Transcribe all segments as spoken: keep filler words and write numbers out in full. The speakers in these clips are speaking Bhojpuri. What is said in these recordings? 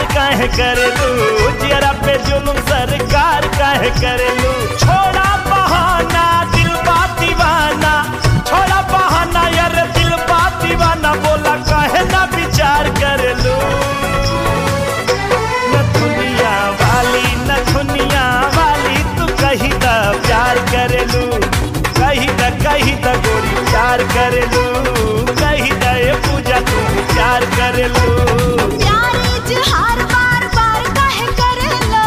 काहे करेलू, जियरा पे जुल्म सरकार काहे करेलू। छोड़ा बहाना दिल बा दीवाना, छोड़ा बहाना यार दिल बा दीवाना, बोला काहे ना विचार करेलू। नथुनिया वाली नथुनिया वाली तू कही दा प्यार करेलू, कही दा कही दा गोरी प्यार करेलू, कही दा ये पूजा तू प्यार करेलू। प्यार इजहार बार बार काहे करेला,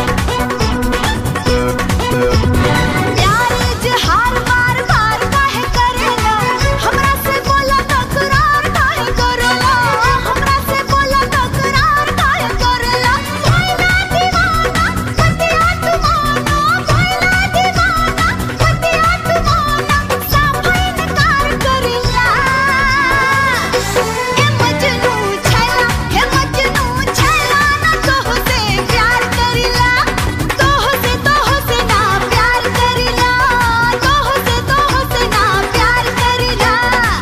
प्यार इजहार बार बार काहे करेला, हमरा से बोला तकरार काहे करेला, हमरा से बोला तकरार काहे करेला। भइला दीवाना पतिया तुमाना, भइला दीवाना पतिया तुमाना, साफ इनकार करेला। हे मजनू छैला, हे मजनू छैला, ना तोहसे प्यार करेला, तोहसे तोहसे ना प्यार करेला, तोहसे तोहसे ना प्यार करेला।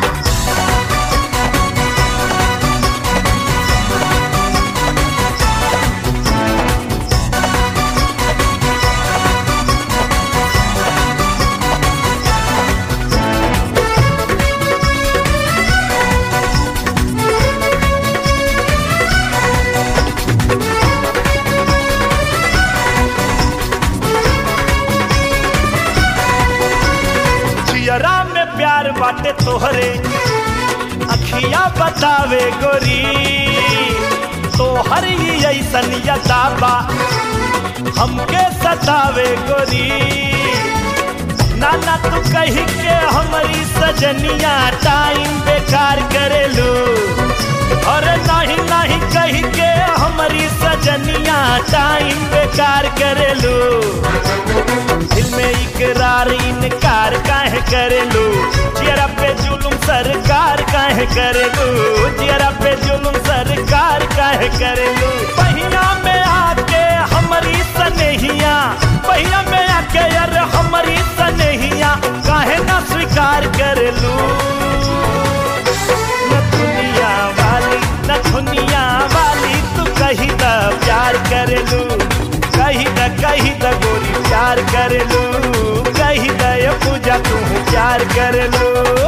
जियरा में प्यार बाटे तोहरे, अखिया बतावे गोरी, तोहर ही ऐसन यदाबा हमके सतावे गोरी। नाना तू कही के हमारी सजनिया टाइम बेकार करेलू, और नहीं नहीं कही के हमारी सजनिया टाइम बेकार करेलू। दिल में इकरार इनकार काहे करेलू, जियरा पे जुल्म सरकार काहे करेलू, जियरा पे जुल्म सरकार काहे करेलू। पहिया में आके हमारी सनेहिया, पहिया में आके यार हमारी सनेहिया काहे ना स्वीकार करेलू। नथुनिया वाली नथुनिया वाली तू कही दा प्यार करेलू, कही दा कही दा गोरी प्यार करेलू, कही दा ये पूजा तू प्यार करेलू।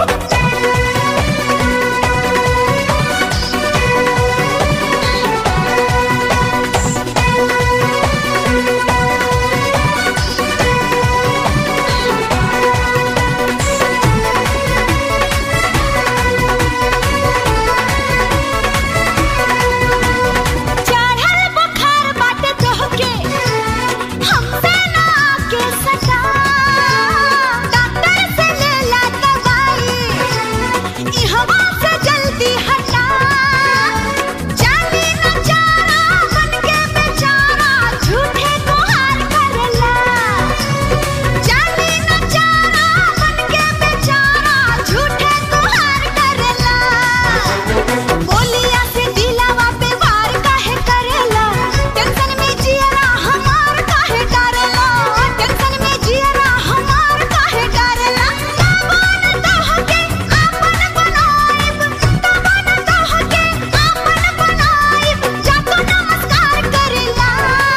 चढ़ल बुखार बाटे तोहके, हमसे ना आके सटा, डॉक्टर से लेला दवाई, इहवा से जल्दी हटा। जानी न जाना बनके बेचारा झूठे गुहार करेला, जानी न जाना बनके बेचारा झूठे गुहार करेला। बोलिया से दिलावा पे वार काहे करेला, टेंशन में जियरा हमार काहे डरेला, टेंशन में जियरा हमार काहे डरेला। कबन तोहके आपन बनाइब, कबन तोहके आपन बनाइब, जाको नमस्कार करेला।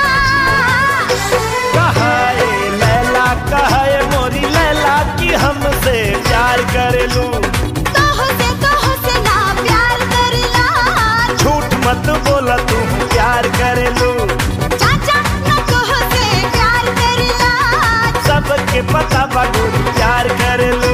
कहाए लैला कहाए मोरी लैला कि हमसे प्यार करेलू, तोहसे तोहसे ना प्यार करेला, झूठ मत बोला तू प्यार करेलू। चाचा ना तोहसे प्यार करेला, सबके पता बा गोरी प्यार करेलू।